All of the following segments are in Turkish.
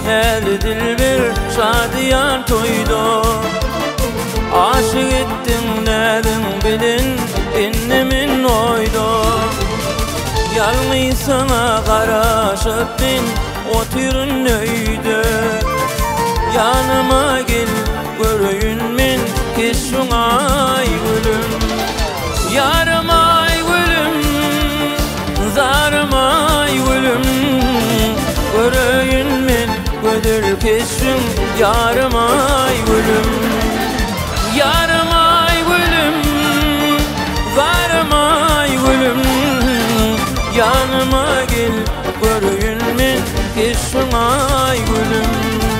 Neli dilber şadiyan toydu. Aşık ettin nedin bilin innemin oydu. Yalnız sana karaşıp bin oturun nöydü. Yanıma gel görüyün min keşun ay gülüm. Yarım ay gülüm, zarım ay gülüm. Görüyün min gödür keşun yarım ay gülüm. Yarım ay gülüm, zarım ay gülüm. Yanıma gel görüyün min keşun ay gülüm.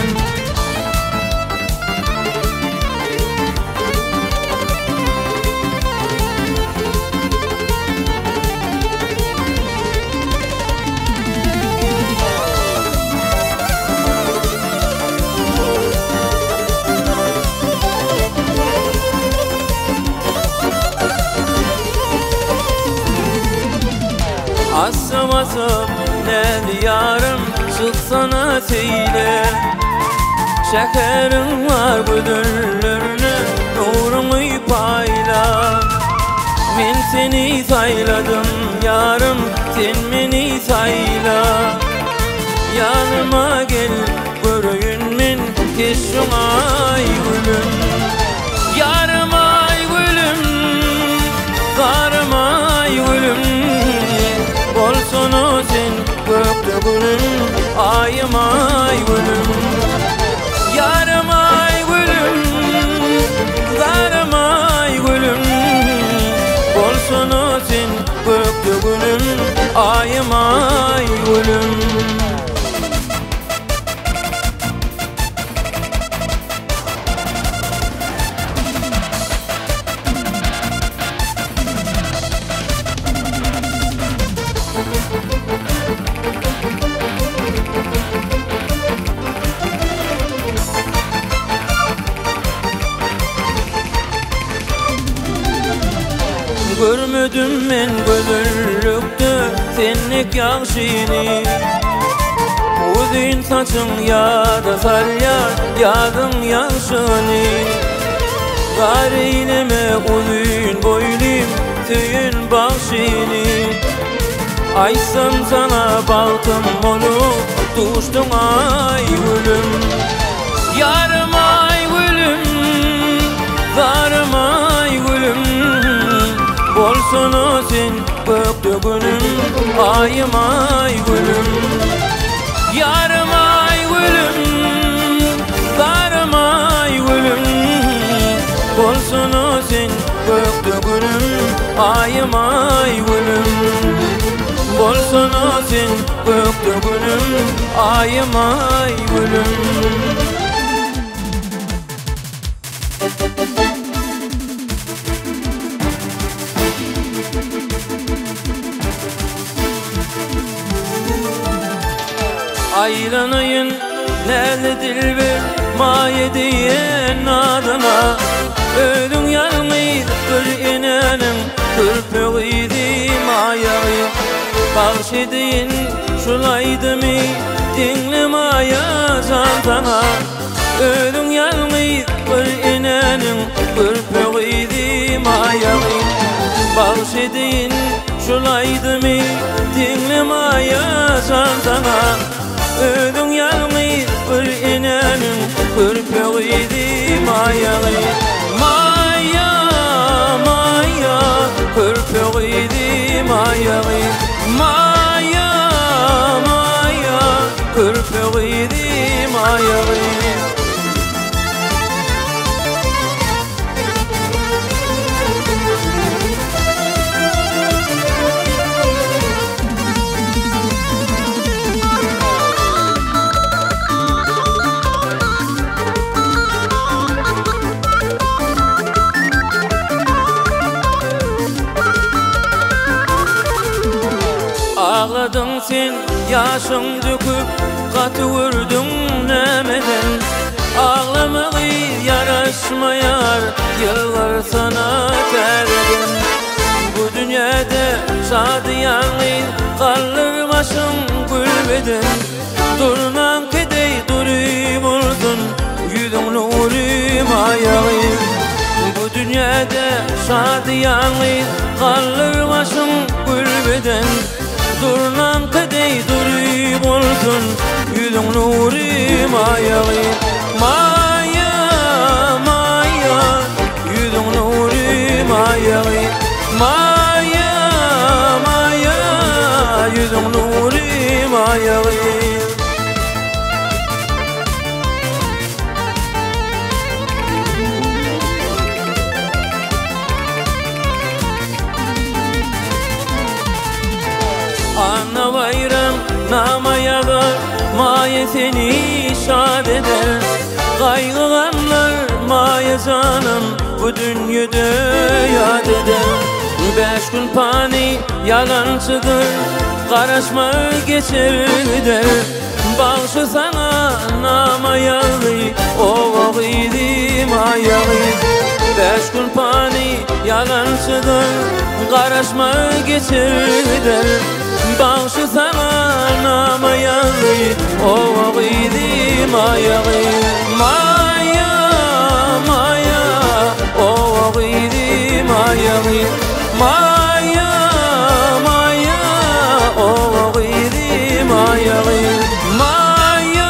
Asım asım nel yarım çıksana seyle. Şekerim var güdüllerini nurunu payla. Ben seni sayladım yarım sen beni sayla. Yanıma gel görüyün min keşun ay gülüm. Yarım ay gülüm, zarım ay gülüm. Bolsunu sen gökte gülüm, ayım ay gülüm. Yarım ay gülüm, zarım ay gülüm. Bolsunu sen gökte gülüm, ayım ay gülüm. Görmedim men gözüllükte senlik yakşini. Uzun saçın yada salyar yadın yakşini. Gari eyleme uzun boylum tüyün bakşini. Aysam sana balkım olup tuştun ay gülüm. Yarım ay gülüm, zarım ay gülüm. Bolsunu sen gökte gülüm, ayım ay gülüm. Yarım ay gülüm, zarım ay gülüm. Bolsunu sen gökte gülüm, ayım ay gülüm. Bolsunu sen gökte gülüm, ayım ay gülüm. Aylanayın neli dilber maye diyen adına. Ölün yalnız bir inenin kırpığıydı mayağı. Bağış edin şulaydı mı dinle maya çantana. Ölün yalnız bir inenin kırpığıydı mayağı. Bağış edin şulaydı mı dinle maya çantana. Ölün yalnız bir inenin kırpığıydı mayağı. Maya, maya, kırpığıydı mayağı. Maya, maya, kırpığıydı mayağı. Ağladın sen yaşın döküp katı vurdun nemeden. Ağlamağı yaraşmayar yıllar sana terden. Bu dünyada şadiyanlı kalır başın gülbeden. Durman kedey dur şadiyanlı kalır başın gülbeden Durnan kadey duruyup olsun yüzün nuri mayalı Maya, maya, yüzün nuri mayalı Maya, maya, yüzün nuri mayalı Ana bayram namayalar Maya seni şad eder Kaygılanlar Maya canım Bu dünyada yad eder 5 gün pani yalancıdır Karışma geçer gider Bağışı sana namayalı O vakidi mayalı 5 gün pani yalancıdır Karışma geçer gider Bağışı sana namayalı O vakidi mayalı Maya, maya O vakidi mayalı Maya, maya O vakidi mayalı Maya,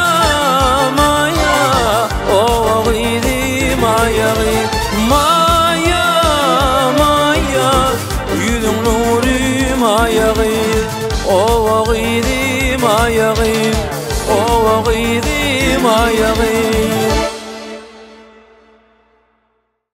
maya O vakidi mayalı Maya, maya Yüzün nuri mayalı O vakidi mayalı O vakidi